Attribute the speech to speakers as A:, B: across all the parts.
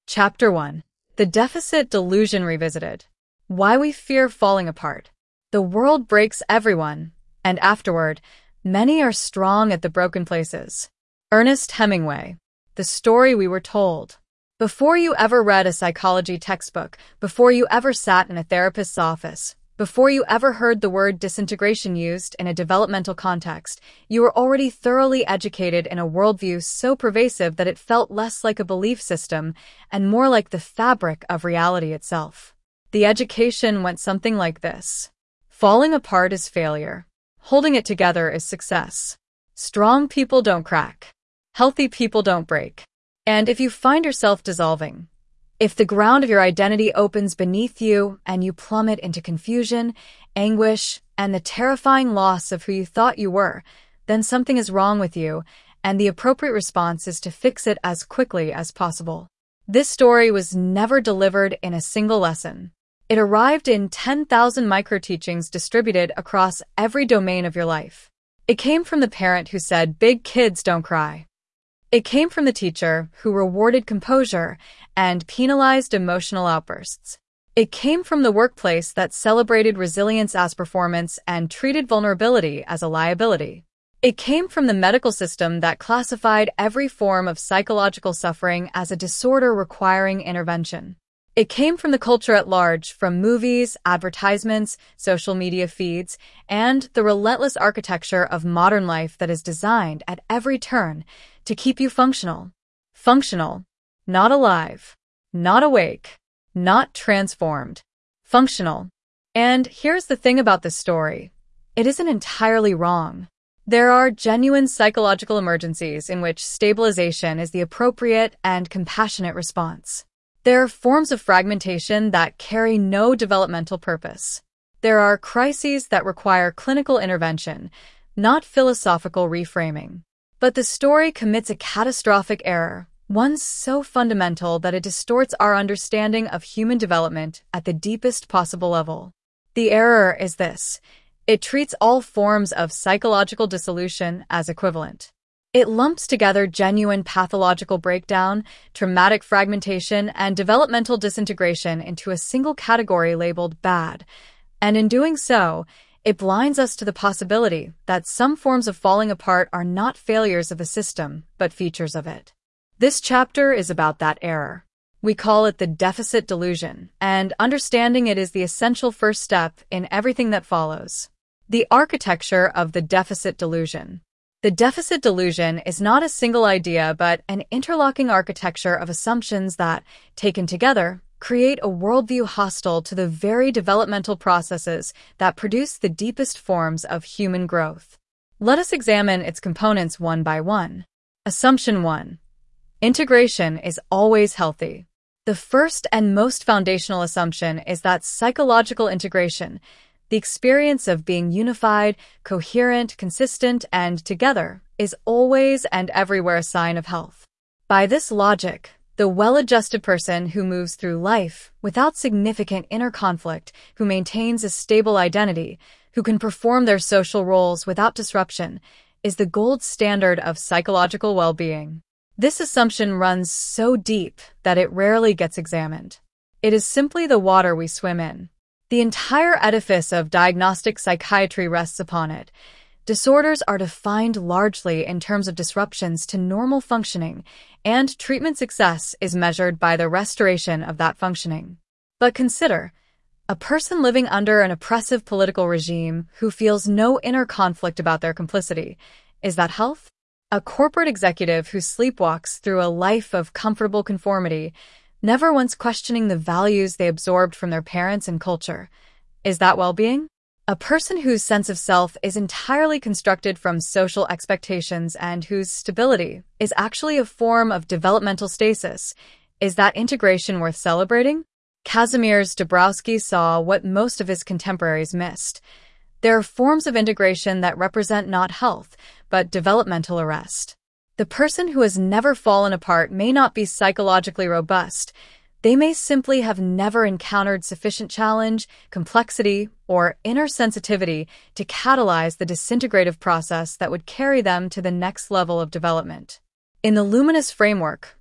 A: Chapter 1. The Deficit Delusion Revisited. Why we fear falling apart. The world breaks everyone, and afterward, many are strong at the broken places. Ernest Hemingway. The story we were told. Before you ever read a psychology textbook, before you ever sat in a therapist's office, before you ever heard the word disintegration used in a developmental context, you were already thoroughly educated in a worldview so pervasive that it felt less like a belief system and more like the fabric of reality itself. The education went something like this. Falling apart is failure. Holding it together is success. Strong people don't crack. Healthy people don't break. And if you find yourself dissolving, if the ground of your identity opens beneath you and you plummet into confusion, anguish, and the terrifying loss of who you thought you were, then something is wrong with you, and the appropriate response is to fix it as quickly as possible. This story was never delivered in a single lesson. It arrived in 10,000 micro-teachings distributed across every domain of your life. It came from the parent who said, "Big kids don't cry." It came from the teacher who rewarded composure and penalized emotional outbursts. It came from the workplace that celebrated resilience as performance and treated vulnerability as a liability. It came from the medical system that classified every form of psychological suffering as a disorder requiring intervention. It came from the culture at large, from movies, advertisements, social media feeds, and the relentless architecture of modern life that is designed at every turn to keep you functional. Functional. Not alive. Not awake. Not transformed. Functional. And here's the thing about this story. It isn't entirely wrong. There are genuine psychological emergencies in which stabilization is the appropriate and compassionate response. There are forms of fragmentation that carry no developmental purpose. There are crises that require clinical intervention, not philosophical reframing. But the story commits a catastrophic error, one so fundamental that it distorts our understanding of human development at the deepest possible level. The error is this. It treats all forms of psychological dissolution as equivalent. It lumps together genuine pathological breakdown, traumatic fragmentation, and developmental disintegration into a single category labeled bad. And in doing so, it blinds us to the possibility that some forms of falling apart are not failures of the system, but features of it. This chapter is about that error. We call it the deficit delusion, and understanding it is the essential first step in everything that follows. The architecture of the deficit delusion. The deficit delusion is not a single idea, but an interlocking architecture of assumptions that, taken together, create a worldview hostile to the very developmental processes that produce the deepest forms of human growth. Let us examine its components one by one. Assumption 1. Integration is always healthy. The first and most foundational assumption is that psychological integration, the experience of being unified, coherent, consistent, and together, is always and everywhere a sign of health. By this logic, the well-adjusted person who moves through life without significant inner conflict, who maintains a stable identity, who can perform their social roles without disruption, is the gold standard of psychological well-being. This assumption runs so deep that it rarely gets examined. It is simply the water we swim in. The entire edifice of diagnostic psychiatry rests upon it. Disorders are defined largely in terms of disruptions to normal functioning, and treatment success is measured by the restoration of that functioning. But consider, a person living under an oppressive political regime who feels no inner conflict about their complicity. Is that health? A corporate executive who sleepwalks through a life of comfortable conformity, never once questioning the values they absorbed from their parents and culture. Is that well-being? A person whose sense of self is entirely constructed from social expectations and whose stability is actually a form of developmental stasis. Is that integration worth celebrating? Kazimierz Dabrowski saw what most of his contemporaries missed. There are forms of integration that represent not health, but developmental arrest. The person who has never fallen apart may not be psychologically robust. They may simply have never encountered sufficient challenge, complexity, or inner sensitivity to catalyze the disintegrative process that would carry them to the next level of development. In the Luminous framework,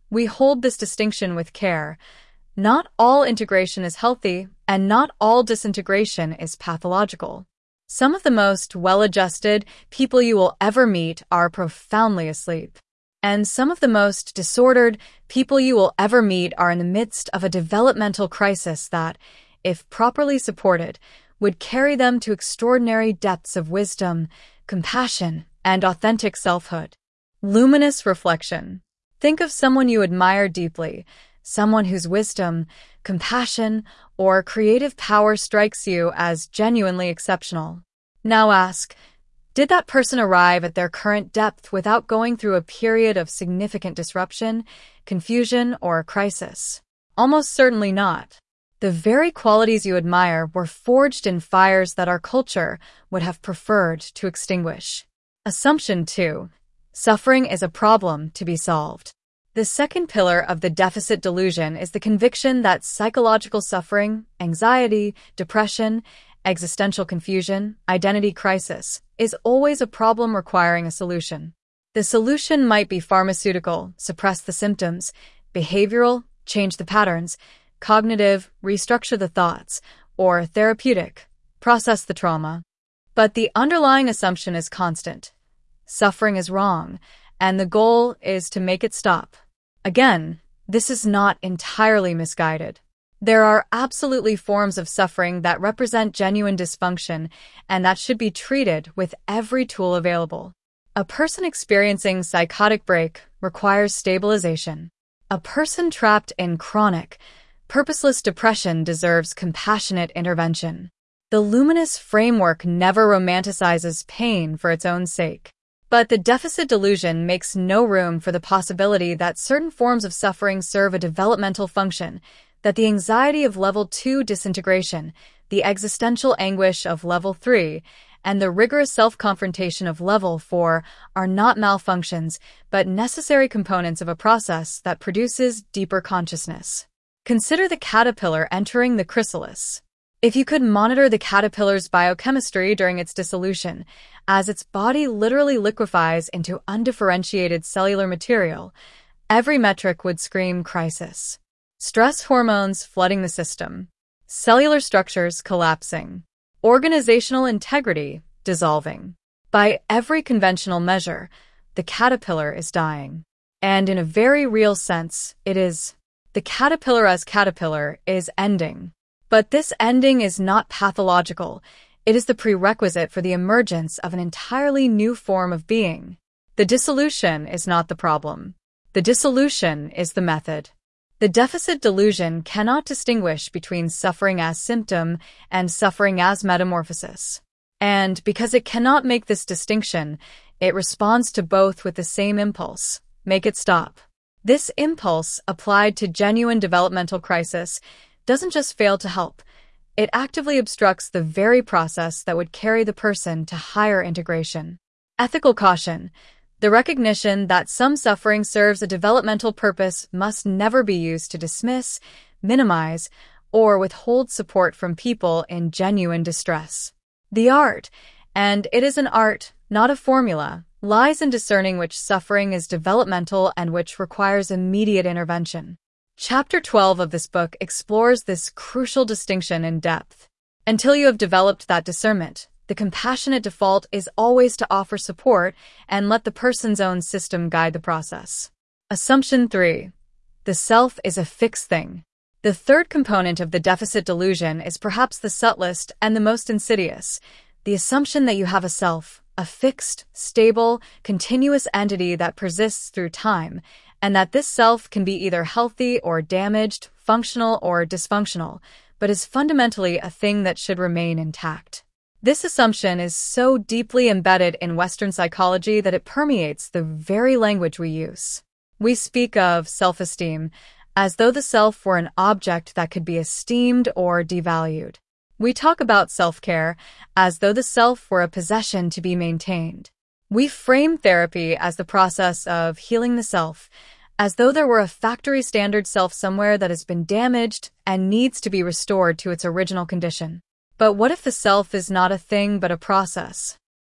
A: We hold this distinction with care. Not all integration is healthy, and not all disintegration is pathological. Some of the most well-adjusted people you will ever meet are profoundly asleep. And some of the most disordered people you will ever meet are in the midst of a developmental crisis that, if properly supported, would carry them to extraordinary depths of wisdom, compassion, and authentic selfhood. Luminous reflection. Think of someone you admire deeply, someone whose wisdom, compassion, or creative power strikes you as genuinely exceptional. Now ask, did that person arrive at their current depth without going through a period of significant disruption, confusion, or crisis? Almost certainly not. The very qualities you admire were forged in fires that our culture would have preferred to extinguish. Assumption 2. Suffering is a problem to be solved. The second pillar of the deficit delusion is the conviction that psychological suffering, anxiety, depression, existential confusion, identity crisis, is always a problem requiring a solution. The solution might be pharmaceutical, suppress the symptoms, behavioral, change the patterns, cognitive, restructure the thoughts, or therapeutic, process the trauma. But the underlying assumption is constant. Suffering is wrong, and the goal is to make it stop. Again, this is not entirely misguided. There are absolutely forms of suffering that represent genuine dysfunction and that should be treated with every tool available. A person experiencing psychotic break requires stabilization. A person trapped in chronic, purposeless depression deserves compassionate intervention. The luminous framework never romanticizes pain for its own sake. But the deficit delusion makes no room for the possibility that certain forms of suffering serve a developmental function, that the anxiety of level 2 disintegration, the existential anguish of level 3, and the rigorous self-confrontation of level 4 are not malfunctions, but necessary components of a process that produces deeper consciousness. Consider the caterpillar entering the chrysalis. If you could monitor the caterpillar's biochemistry during its dissolution, as its body literally liquefies into undifferentiated cellular material, every metric would scream crisis. Stress hormones flooding the system, cellular structures collapsing, organizational integrity dissolving. By every conventional measure, the caterpillar is dying. And in a very real sense, it is. The caterpillar as caterpillar is ending. But this ending is not pathological. It is the prerequisite for the emergence of an entirely new form of being. The dissolution is not the problem. The dissolution is the method. The deficit delusion cannot distinguish between suffering as symptom and suffering as metamorphosis. And because it cannot make this distinction, it responds to both with the same impulse: make it stop. This impulse, applied to genuine developmental crisis, doesn't just fail to help. It actively obstructs the very process that would carry the person to higher integration. Ethical caution. The recognition that some suffering serves a developmental purpose must never be used to dismiss, minimize, or withhold support from people in genuine distress. The art, and it is an art, not a formula, lies in discerning which suffering is developmental and which requires immediate intervention. Chapter 12 of this book explores this crucial distinction in depth. Until you have developed that discernment, the compassionate default is always to offer support and let the person's own system guide the process. Assumption 3. The self is a fixed thing. The third component of the deficit delusion is perhaps the subtlest and the most insidious: the assumption that you have a self, a fixed, stable, continuous entity that persists through time, and that this self can be either healthy or damaged, functional or dysfunctional, but is fundamentally a thing that should remain intact. This assumption is so deeply embedded in Western psychology that it permeates the very language we use. We speak of self-esteem as though the self were an object that could be esteemed or devalued. We talk about self-care as though the self were a possession to be maintained. We frame therapy as the process of healing the self, as though there were a factory standard self somewhere that has been damaged and needs to be restored to its original condition. But what if the self is not a thing but a process?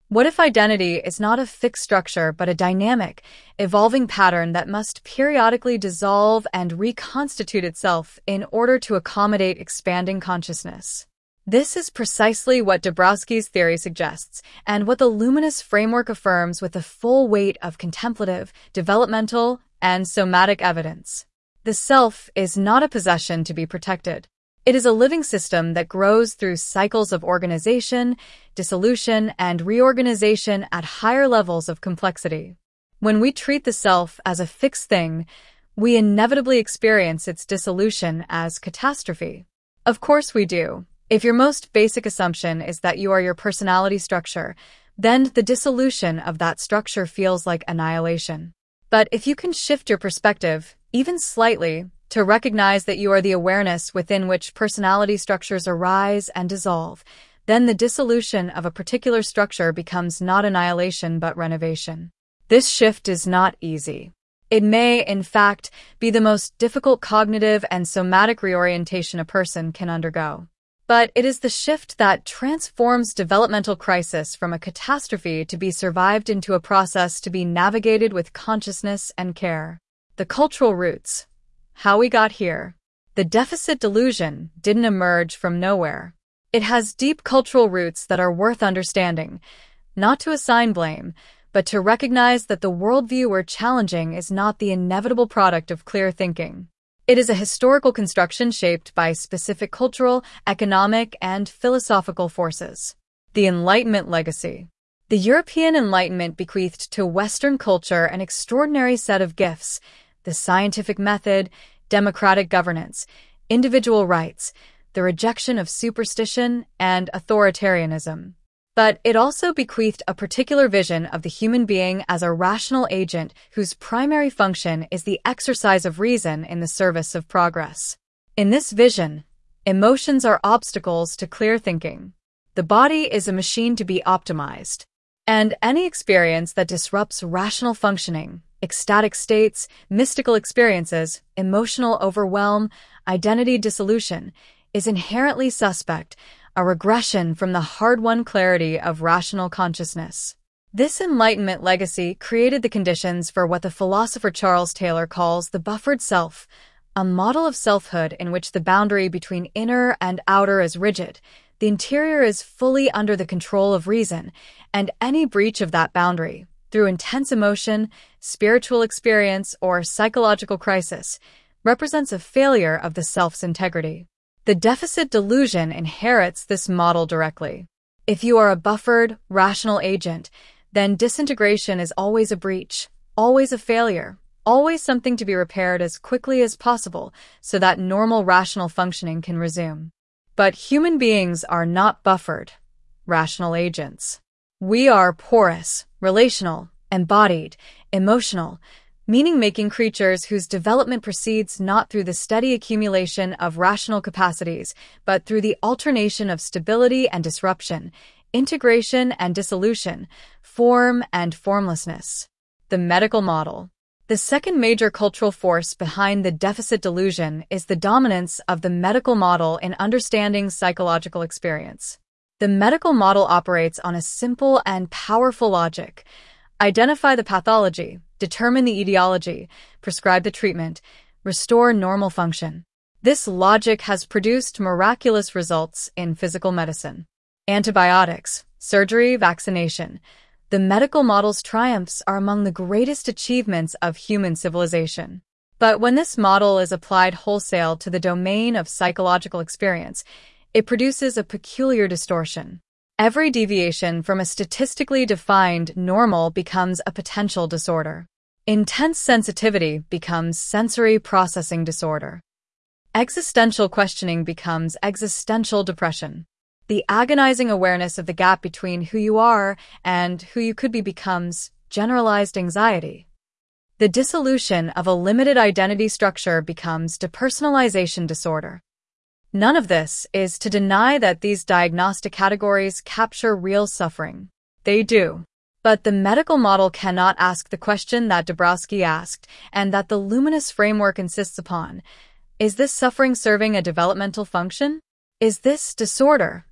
A: What if identity is not a fixed structure but a dynamic, evolving pattern that must periodically dissolve and reconstitute itself in order to accommodate expanding consciousness? This is precisely what Dabrowski's theory suggests, and what the Luminous framework affirms with the full weight of contemplative, developmental, and somatic evidence. The self is not a possession to be protected. It is a living system that grows through cycles of organization, dissolution, and reorganization at higher levels of complexity. When we treat the self as a fixed thing, we inevitably experience its dissolution as catastrophe. Of course we do. If your most basic assumption is that you are your personality structure, then the dissolution of that structure feels like annihilation. But if you can shift your perspective, even slightly, to recognize that you are the awareness within which personality structures arise and dissolve, then the dissolution of a particular structure becomes not annihilation but renovation. This shift is not easy. It may, in fact, be the most difficult cognitive and somatic reorientation a person can undergo. But it is the shift that transforms developmental crisis from a catastrophe to be survived into a process to be navigated with consciousness and care. The cultural roots. How we got here. The deficit delusion didn't emerge from nowhere. It has deep cultural roots that are worth understanding, not to assign blame, but to recognize that the worldview we're challenging is not the inevitable product of clear thinking. It is a historical construction shaped by specific cultural, economic, and philosophical forces. The Enlightenment legacy. The European Enlightenment bequeathed to Western culture an extraordinary set of gifts: the scientific method, democratic governance, individual rights, the rejection of superstition, and authoritarianism. But it also bequeathed a particular vision of the human being as a rational agent whose primary function is the exercise of reason in the service of progress. In this vision, emotions are obstacles to clear thinking. The body is a machine to be optimized. And any experience that disrupts rational functioning, ecstatic states, mystical experiences, emotional overwhelm, identity dissolution, is inherently suspect, a regression from the hard-won clarity of rational consciousness. This Enlightenment legacy created the conditions for what the philosopher Charles Taylor calls the buffered self, a model of selfhood in which the boundary between inner and outer is rigid, the interior is fully under the control of reason, and any breach of that boundary, through intense emotion, spiritual experience, or psychological crisis, represents a failure of the self's integrity. The deficit delusion inherits this model directly. If you are a buffered, rational agent, then disintegration is always a breach, always a failure, always something to be repaired as quickly as possible so that normal rational functioning can resume. But human beings are not buffered, rational agents. We are porous, relational, embodied, emotional, meaning-making creatures whose development proceeds not through the steady accumulation of rational capacities, but through the alternation of stability and disruption, integration and dissolution, form and formlessness. The medical model. The second major cultural force behind the deficit delusion is the dominance of the medical model in understanding psychological experience. The medical model operates on a simple and powerful logic. Identify the pathology, determine the etiology, prescribe the treatment, restore normal function. This logic has produced miraculous results in physical medicine. Antibiotics, surgery, vaccination. The medical model's triumphs are among the greatest achievements of human civilization. But when this model is applied wholesale to the domain of psychological experience, it produces a peculiar distortion. Every deviation from a statistically defined normal becomes a potential disorder. Intense sensitivity becomes sensory processing disorder. Existential questioning becomes existential depression. The agonizing awareness of the gap between who you are and who you could be becomes generalized anxiety. The dissolution of a limited identity structure becomes depersonalization disorder. None of this is to deny that these diagnostic categories capture real suffering. They do. But the medical model cannot ask the question that Dabrowski asked, and that the Luminous framework insists upon. Is this suffering serving a developmental function? Is this disorder,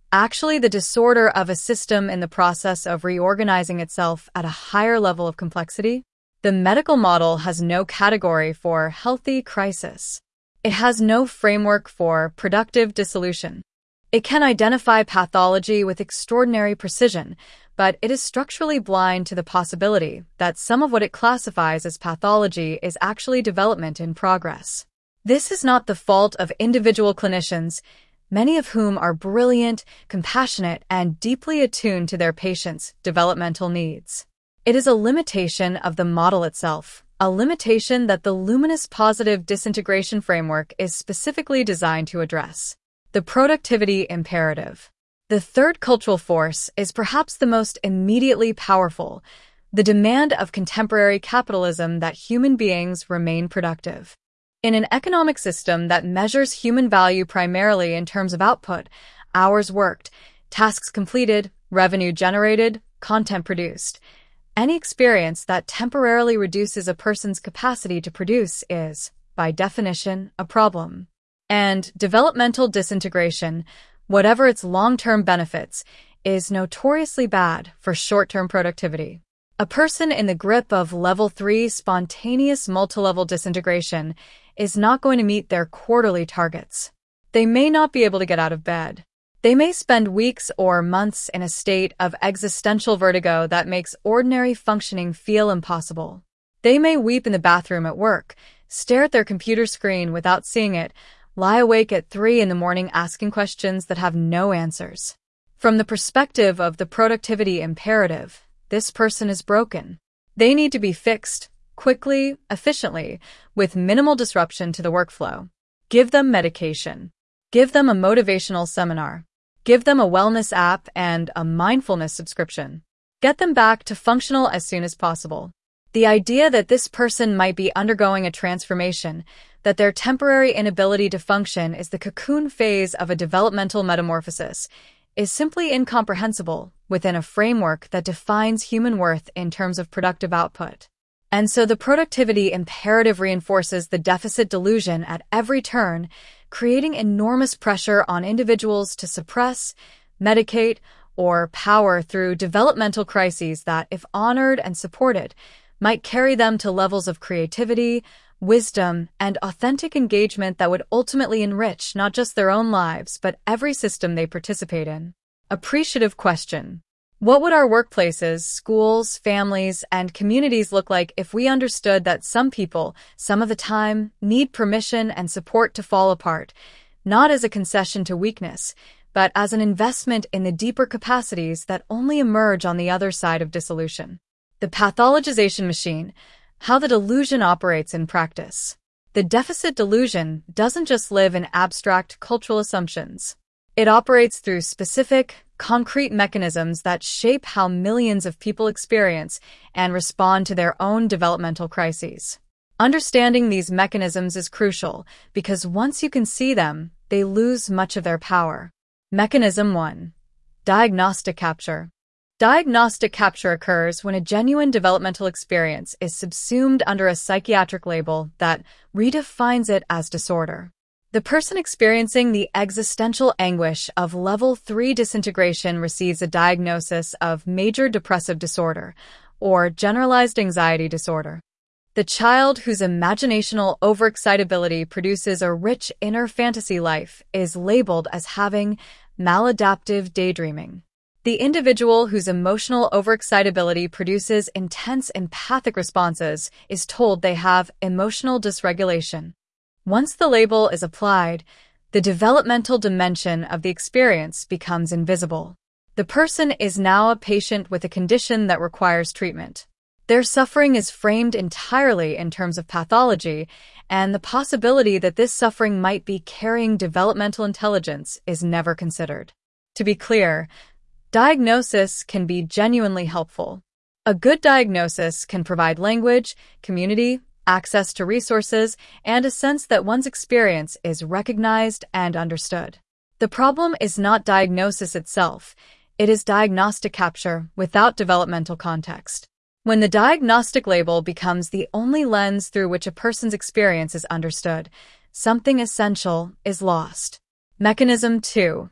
A: actually the disorder of a system in the process of reorganizing itself at a higher level of complexity. The medical model has no category for healthy crisis. It has no framework for productive dissolution. It can identify pathology with extraordinary precision, but it is structurally blind to the possibility that some of what it classifies as pathology is actually development in progress. This is not the fault of individual clinicians, many of whom are brilliant, compassionate, and deeply attuned to their patients' developmental needs. It is a limitation of the model itself, a limitation that the luminous positive disintegration framework is specifically designed to address. The productivity imperative. The third cultural force is perhaps the most immediately powerful, the demand of contemporary capitalism that human beings remain productive. In an economic system that measures human value primarily in terms of output, hours worked, tasks completed, revenue generated, content produced, any experience that temporarily reduces a person's capacity to produce is, by definition, a problem. And developmental disintegration, whatever its long-term benefits, is notoriously bad for short-term productivity. A person in the grip of level 3 spontaneous multilevel disintegration is not going to meet their quarterly targets. They may not be able to get out of bed. They may spend weeks or months in a state of existential vertigo that makes ordinary functioning feel impossible. They may weep in the bathroom at work, stare at their computer screen without seeing it, lie awake at 3 a.m. asking questions that have no answers. From the perspective of the productivity imperative, this person is broken. They need to be fixed, quickly, efficiently, with minimal disruption to the workflow. Give them medication. Give them a motivational seminar. Give them a wellness app and a mindfulness subscription. Get them back to functional as soon as possible. The idea that this person might be undergoing a transformation, that their temporary inability to function is the cocoon phase of a developmental metamorphosis, is simply incomprehensible within a framework that defines human worth in terms of productive output. And so the productivity imperative reinforces the deficit delusion at every turn, creating enormous pressure on individuals to suppress, medicate, or power through developmental crises that, if honored and supported, might carry them to levels of creativity, wisdom, and authentic engagement that would ultimately enrich not just their own lives but every system they participate in. Appreciative question. What would our workplaces, schools, families, and communities look like if we understood that some people, some of the time, need permission and support to fall apart, not as a concession to weakness, but as an investment in the deeper capacities that only emerge on the other side of dissolution? The pathologization machine, how the delusion operates in practice. The deficit delusion doesn't just live in abstract cultural assumptions. It operates through specific, concrete mechanisms that shape how millions of people experience and respond to their own developmental crises. Understanding these mechanisms is crucial because once you can see them, they lose much of their power. Mechanism 1. Diagnostic capture. Diagnostic capture occurs when a genuine developmental experience is subsumed under a psychiatric label that redefines it as disorder. The person experiencing the existential anguish of level 3 disintegration receives a diagnosis of major depressive disorder or generalized anxiety disorder. The child whose imaginational overexcitability produces a rich inner fantasy life is labeled as having maladaptive daydreaming. The individual whose emotional overexcitability produces intense empathic responses is told they have emotional dysregulation. Once the label is applied, the developmental dimension of the experience becomes invisible. The person is now a patient with a condition that requires treatment. Their suffering is framed entirely in terms of pathology, and the possibility that this suffering might be carrying developmental intelligence is never considered. To be clear, diagnosis can be genuinely helpful. A good diagnosis can provide language, community, access to resources, and a sense that one's experience is recognized and understood. The problem is not diagnosis itself, it is diagnostic capture without developmental context. When the diagnostic label becomes the only lens through which a person's experience is understood, something essential is lost. Mechanism 2.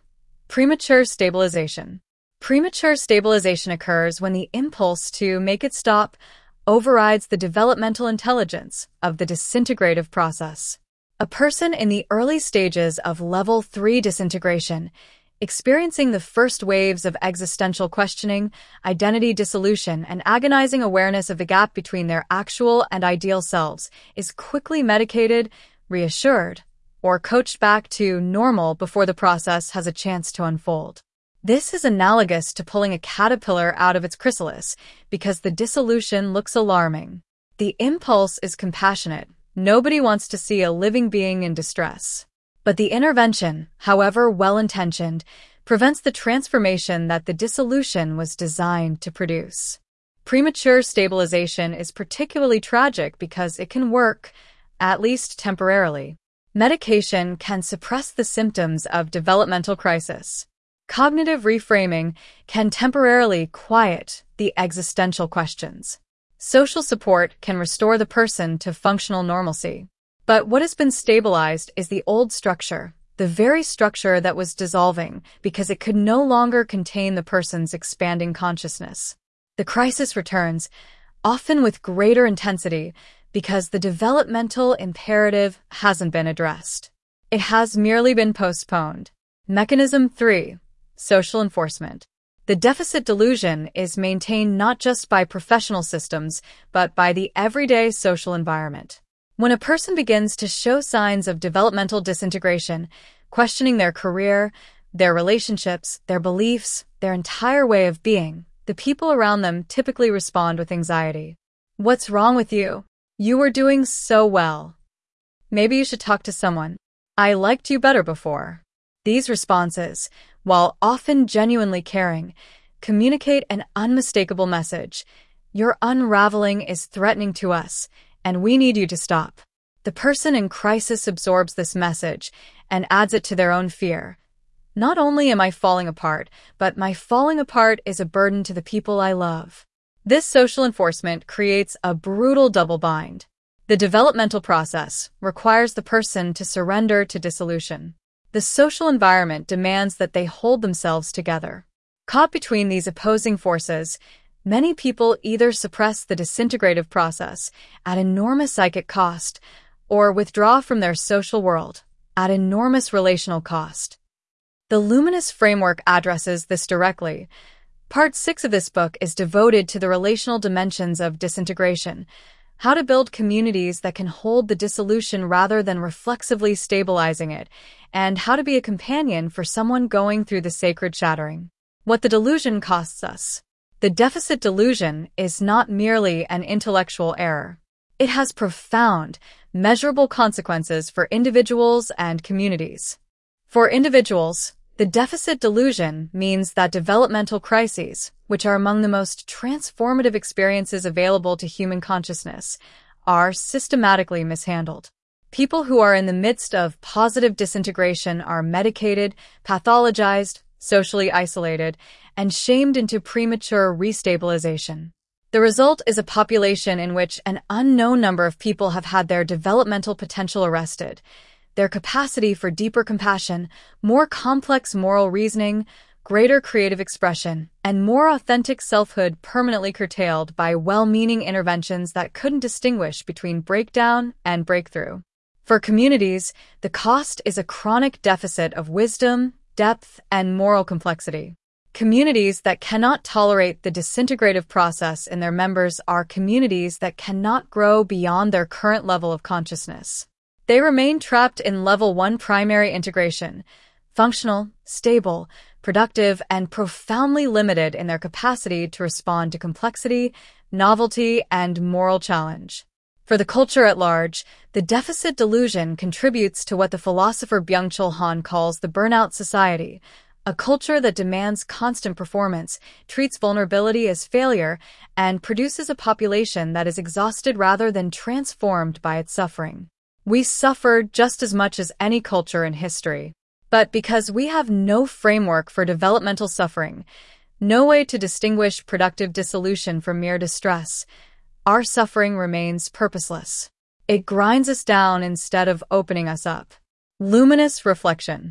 A: Premature stabilization. Premature stabilization occurs when the impulse to make it stop overrides the developmental intelligence of the disintegrative process. A person in the early stages of level 3 disintegration, experiencing the first waves of existential questioning, identity dissolution, and agonizing awareness of the gap between their actual and ideal selves, is quickly medicated, reassured, or coached back to normal before the process has a chance to unfold. This is analogous to pulling a caterpillar out of its chrysalis because the dissolution looks alarming. The impulse is compassionate. Nobody wants to see a living being in distress. But the intervention, however well-intentioned, prevents the transformation that the dissolution was designed to produce. Premature stabilization is particularly tragic because it can work, at least temporarily. Medication can suppress the symptoms of developmental crisis. Cognitive reframing can temporarily quiet the existential questions. Social support can restore the person to functional normalcy. But what has been stabilized is the old structure, the very structure that was dissolving because it could no longer contain the person's expanding consciousness. The crisis returns, often with greater intensity, because the developmental imperative hasn't been addressed. It has merely been postponed. Mechanism 3. Social enforcement. The deficit delusion is maintained not just by professional systems, but by the everyday social environment. When a person begins to show signs of developmental disintegration, questioning their career, their relationships, their beliefs, their entire way of being, the people around them typically respond with anxiety. What's wrong with you? You were doing so well. Maybe you should talk to someone. I liked you better before. These responses, while often genuinely caring, communicate an unmistakable message. Your unraveling is threatening to us, and we need you to stop. The person in crisis absorbs this message and adds it to their own fear. Not only am I falling apart, but my falling apart is a burden to the people I love. This social enforcement creates a brutal double bind. The developmental process requires the person to surrender to dissolution. The social environment demands that they hold themselves together. Caught between these opposing forces, many people either suppress the disintegrative process at enormous psychic cost or withdraw from their social world at enormous relational cost. The Luminous Framework addresses this directly. Part 6 of this book is devoted to the relational dimensions of disintegration, how to build communities that can hold the dissolution rather than reflexively stabilizing it, and how to be a companion for someone going through the sacred shattering. What the delusion costs us. The deficit delusion is not merely an intellectual error. It has profound, measurable consequences for individuals and communities. For individuals, the deficit delusion means that developmental crises, which are among the most transformative experiences available to human consciousness, are systematically mishandled. People who are in the midst of positive disintegration are medicated, pathologized, socially isolated, and shamed into premature restabilization. The result is a population in which an unknown number of people have had their developmental potential arrested, their capacity for deeper compassion, more complex moral reasoning, greater creative expression, and more authentic selfhood permanently curtailed by well-meaning interventions that couldn't distinguish between breakdown and breakthrough. For communities, the cost is a chronic deficit of wisdom, depth, and moral complexity. Communities that cannot tolerate the disintegrative process in their members are communities that cannot grow beyond their current level of consciousness. They remain trapped in level 1 primary integration, functional, stable, productive, and profoundly limited in their capacity to respond to complexity, novelty, and moral challenge. For the culture at large, the deficit delusion contributes to what the philosopher Byung-Chul Han calls the burnout society, a culture that demands constant performance, treats vulnerability as failure, and produces a population that is exhausted rather than transformed by its suffering. We suffer just as much as any culture in history. But because we have no framework for developmental suffering, no way to distinguish productive dissolution from mere distress, our suffering remains purposeless. It grinds us down instead of opening us up. Luminous reflection.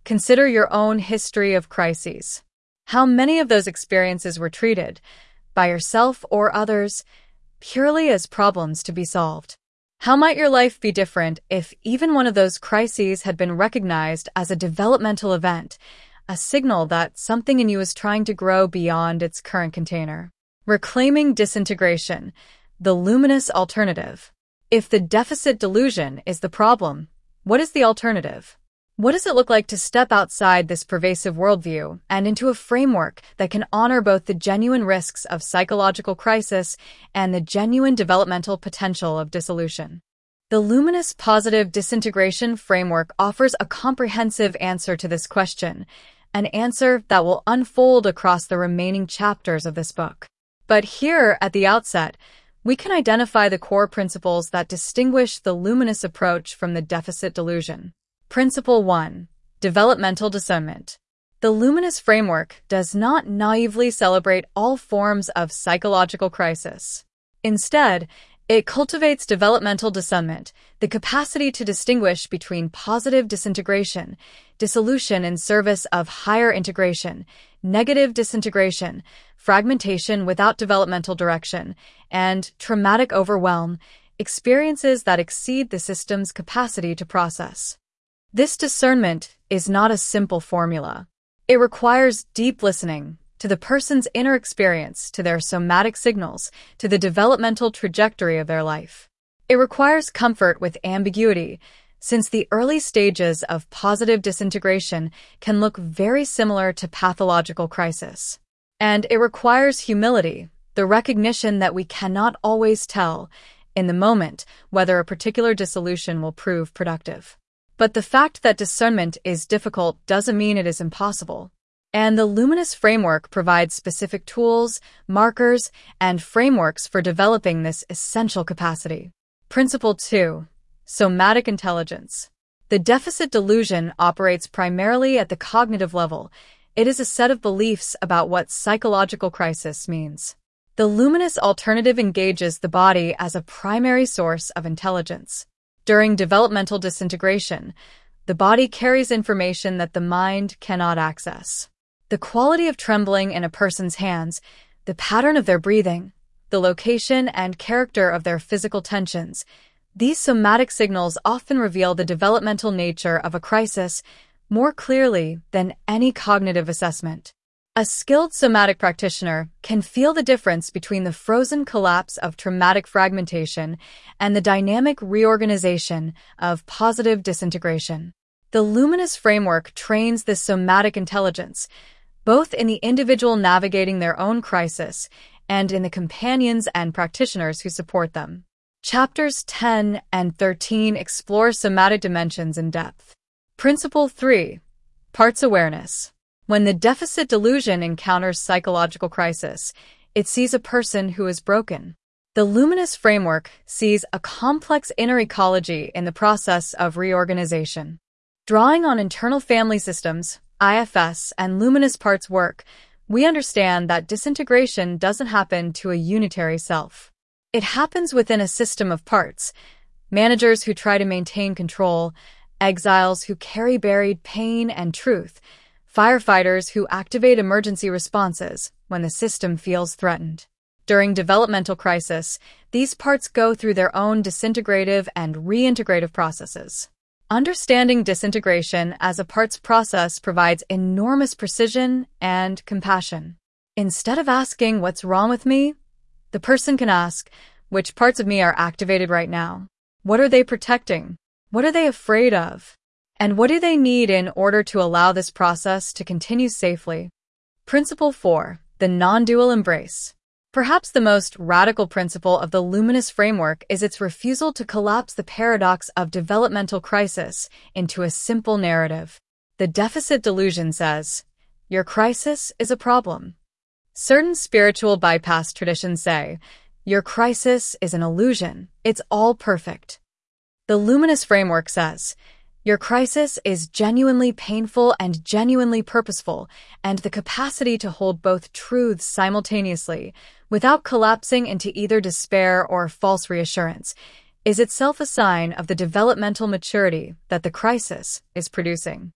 A: Consider your own history of crises. How many of those experiences were treated, by yourself or others, purely as problems to be solved? How might your life be different if even one of those crises had been recognized as a developmental event, a signal that something in you is trying to grow beyond its current container? Reclaiming disintegration, the luminous alternative. If the deficit delusion is the problem, what is the alternative? What does it look like to step outside this pervasive worldview and into a framework that can honor both the genuine risks of psychological crisis and the genuine developmental potential of dissolution? The Luminous Positive Disintegration Framework offers a comprehensive answer to this question, an answer that will unfold across the remaining chapters of this book. But here, at the outset, we can identify the core principles that distinguish the luminous approach from the deficit delusion. Principle 1. Developmental discernment. The Luminous Framework does not naively celebrate all forms of psychological crisis. Instead, it cultivates developmental discernment, the capacity to distinguish between positive disintegration, dissolution in service of higher integration, negative disintegration, fragmentation without developmental direction, and traumatic overwhelm, experiences that exceed the system's capacity to process. This discernment is not a simple formula. It requires deep listening to the person's inner experience, to their somatic signals, to the developmental trajectory of their life. It requires comfort with ambiguity, since the early stages of positive disintegration can look very similar to pathological crisis. And it requires humility, the recognition that we cannot always tell, in the moment, whether a particular dissolution will prove productive. But the fact that discernment is difficult doesn't mean it is impossible. And the Luminous Framework provides specific tools, markers, and frameworks for developing this essential capacity. Principle 2. Somatic intelligence. The deficit delusion operates primarily at the cognitive level. It is a set of beliefs about what psychological crisis means. The luminous alternative engages the body as a primary source of intelligence. During developmental disintegration, the body carries information that the mind cannot access. The quality of trembling in a person's hands, the pattern of their breathing, the location and character of their physical tensions, these somatic signals often reveal the developmental nature of a crisis more clearly than any cognitive assessment. A skilled somatic practitioner can feel the difference between the frozen collapse of traumatic fragmentation and the dynamic reorganization of positive disintegration. The Luminous Framework trains this somatic intelligence, both in the individual navigating their own crisis and in the companions and practitioners who support them. Chapters 10 and 13 explore somatic dimensions in depth. Principle 3. Parts awareness. When the deficit delusion encounters psychological crisis, it sees a person who is broken. The Luminous Framework sees a complex inner ecology in the process of reorganization. Drawing on internal family systems, IFS, and luminous parts work, we understand that disintegration doesn't happen to a unitary self. It happens within a system of parts, managers who try to maintain control, exiles who carry buried pain and truth, firefighters who activate emergency responses when the system feels threatened. During developmental crisis, these parts go through their own disintegrative and reintegrative processes. Understanding disintegration as a parts process provides enormous precision and compassion. Instead of asking, "What's wrong with me?" the person can ask, "Which parts of me are activated right now? What are they protecting? What are they afraid of? And what do they need in order to allow this process to continue safely?" Principle 4. The non-dual embrace. Perhaps the most radical principle of the Luminous Framework is its refusal to collapse the paradox of developmental crisis into a simple narrative. The deficit delusion says, "Your crisis is a problem." Certain spiritual bypass traditions say, "Your crisis is an illusion. It's all perfect." The Luminous Framework says, "Your crisis is genuinely painful and genuinely purposeful, and the capacity to hold both truths simultaneously, without collapsing into either despair or false reassurance, is itself a sign of the developmental maturity that the crisis is producing."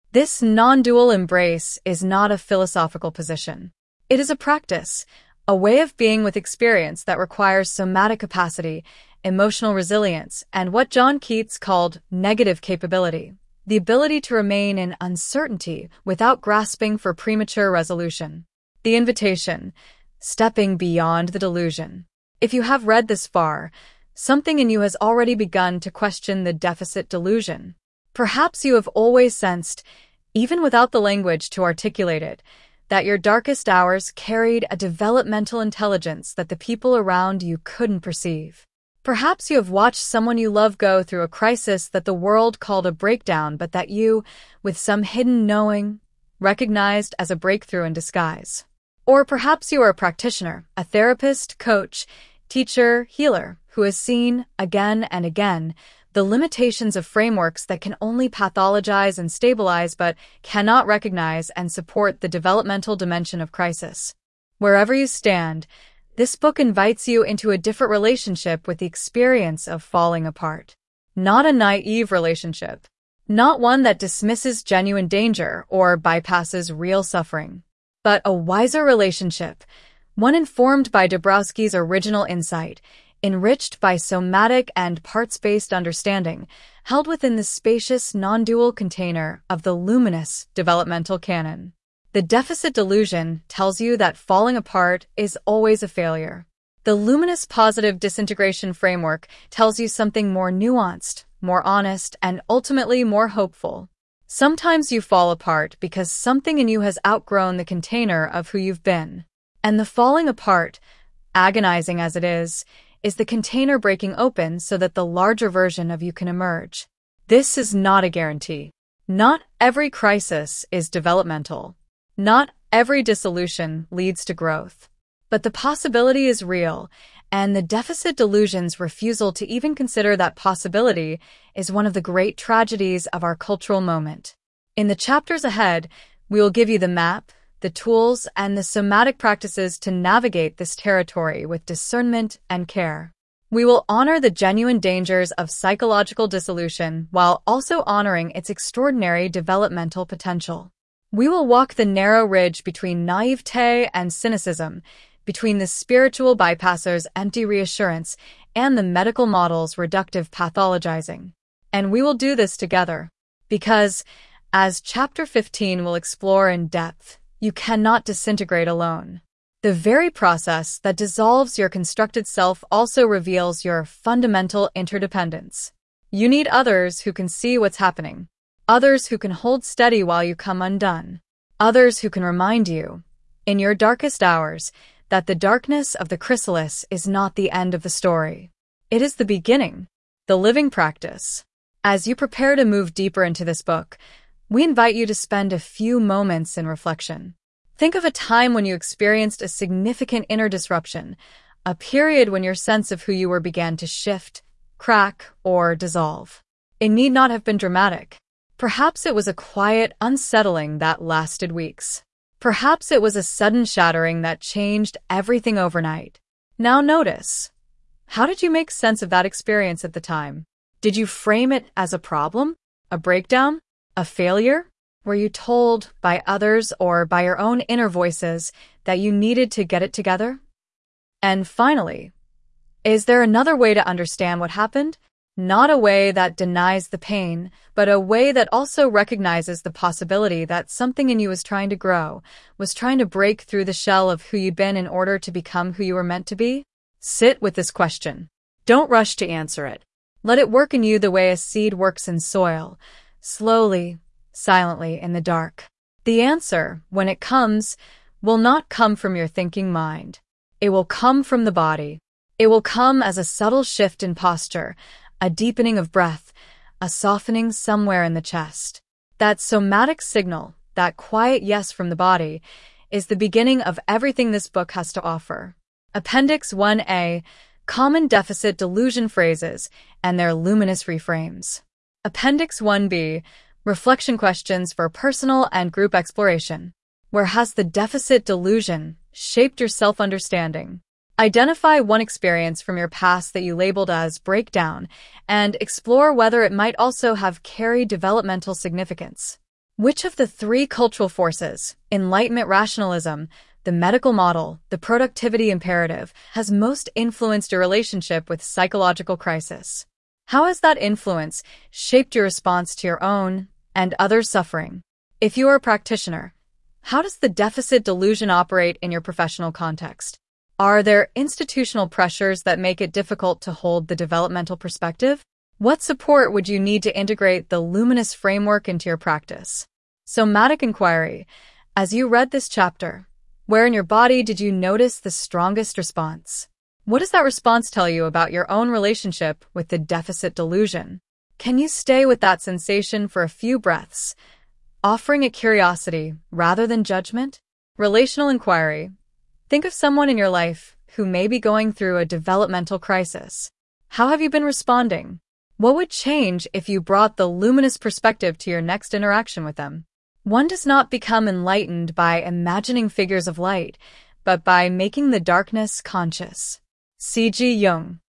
A: This non-dual embrace is not a philosophical position. It is a practice, a way of being with experience that requires somatic capacity, emotional resilience, and what John Keats called negative capability, the ability to remain in uncertainty without grasping for premature resolution. The invitation, stepping beyond the delusion. If you have read this far, something in you has already begun to question the deficit delusion. Perhaps you have always sensed, even without the language to articulate it, that your darkest hours carried a developmental intelligence that the people around you couldn't perceive. Perhaps you have watched someone you love go through a crisis that the world called a breakdown, but that you, with some hidden knowing, recognized as a breakthrough in disguise. Or perhaps you are a practitioner, a therapist, coach, teacher, healer, who has seen, again and again, the limitations of frameworks that can only pathologize and stabilize but cannot recognize and support the developmental dimension of crisis. Wherever you stand, this book invites you into a different relationship with the experience of falling apart. Not a naive relationship. Not one that dismisses genuine danger or bypasses real suffering. But a wiser relationship, one informed by Dabrowski's original insight, enriched by somatic and parts-based understanding, held within the spacious non-dual container of the luminous developmental canon. The deficit delusion tells you that falling apart is always a failure. The luminous positive disintegration framework tells you something more nuanced, more honest, and ultimately more hopeful. Sometimes you fall apart because something in you has outgrown the container of who you've been. And the falling apart, agonizing as it is the container breaking open so that the larger version of you can emerge. This is not a guarantee. Not every crisis is developmental. Not every dissolution leads to growth. But the possibility is real, and the deficit delusion's refusal to even consider that possibility is one of the great tragedies of our cultural moment. In the chapters ahead, we will give you the map, the tools, and the somatic practices to navigate this territory with discernment and care. We will honor the genuine dangers of psychological dissolution while also honoring its extraordinary developmental potential. We will walk the narrow ridge between naivete and cynicism, between the spiritual bypasser's empty reassurance and the medical model's reductive pathologizing. And we will do this together. Because, as Chapter 15 will explore in depth, you cannot disintegrate alone. The very process that dissolves your constructed self also reveals your fundamental interdependence. You need others who can see what's happening, others who can hold steady while you come undone, others who can remind you, in your darkest hours, that the darkness of the chrysalis is not the end of the story. It is the beginning, the living practice. As you prepare to move deeper into this book, we invite you to spend a few moments in reflection. Think of a time when you experienced a significant inner disruption, a period when your sense of who you were began to shift, crack, or dissolve. It need not have been dramatic. Perhaps it was a quiet unsettling that lasted weeks. Perhaps it was a sudden shattering that changed everything overnight. Now notice, how did you make sense of that experience at the time? Did you frame it as a problem, a breakdown, a failure? Were you told by others or by your own inner voices that you needed to get it together? And finally, is there another way to understand what happened? Not a way that denies the pain, but a way that also recognizes the possibility that something in you was trying to grow, was trying to break through the shell of who you'd been in order to become who you were meant to be? Sit with this question. Don't rush to answer it. Let it work in you the way a seed works in soil, slowly, silently in the dark. The answer, when it comes, will not come from your thinking mind. It will come from the body. It will come as a subtle shift in posture, a deepening of breath, a softening somewhere in the chest. That somatic signal, that quiet yes from the body, is the beginning of everything this book has to offer. Appendix 1A, Common Deficit Delusion Phrases and Their Luminous Reframes. Appendix 1B, Reflection Questions for Personal and Group Exploration. Where has the deficit delusion shaped your self-understanding? Identify one experience from your past that you labeled as breakdown and explore whether it might also have carried developmental significance. Which of the three cultural forces, Enlightenment rationalism, the medical model, the productivity imperative, has most influenced your relationship with psychological crisis? How has that influence shaped your response to your own and others' suffering? If you are a practitioner, how does the deficit delusion operate in your professional context? Are there institutional pressures that make it difficult to hold the developmental perspective? What support would you need to integrate the luminous framework into your practice? Somatic inquiry. As you read this chapter, where in your body did you notice the strongest response? What does that response tell you about your own relationship with the deficit delusion? Can you stay with that sensation for a few breaths, offering it curiosity rather than judgment? Relational inquiry. Think of someone in your life who may be going through a developmental crisis. How have you been responding? What would change if you brought the luminous perspective to your next interaction with them? One does not become enlightened by imagining figures of light, but by making the darkness conscious. C.G. Jung.